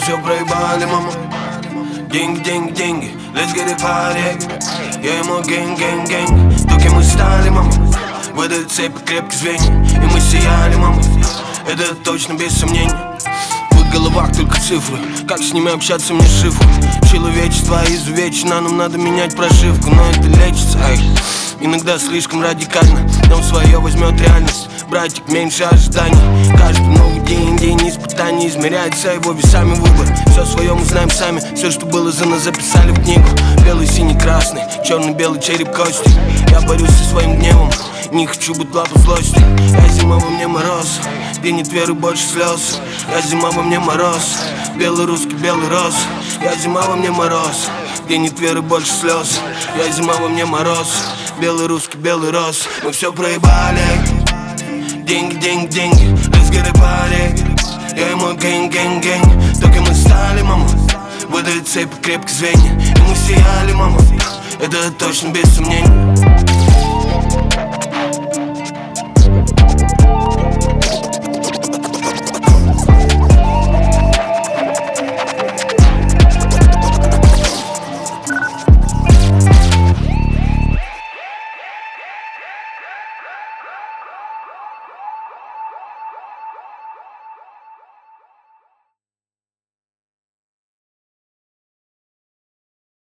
все проебали, мама. Деньги, деньги, деньги, let's get it party. Я ему гэнг, только мы стали, мама. В этой цепи крепкие звенья, и мы сияли, мама. Это точно без сомнений. В их головах только цифры, как с ними общаться мне шифры. Человечество изувечено, нам надо менять прошивку. Но это лечится, ай. Иногда слишком радикально, но свое возьмет реальность. Братик, меньше ожиданий. Каждый новый день, день испытаний измеряется его весами выбор. Все свое мы знаем сами, все, что было за нас, записали в книгу. Белый, синий, красный, черный, белый, череп, кости. Я борюсь со своим гневом, не хочу быть лапой злости. Я зима, во мне мороз, где нет веры, больше слез. Я зима, во мне мороз, белый русский, белый роз. Я зима, во мне мороз, где нет веры, больше слез. Я зима, во мне мороз, белый русский, белый роз. Мы все проебали. Деньги, деньги, деньги, let's get it party. Я ему гэнг, только мы стали, мама. В этой цепи крепкие звенья, и мы сияли, мама. Это точно без сомнений.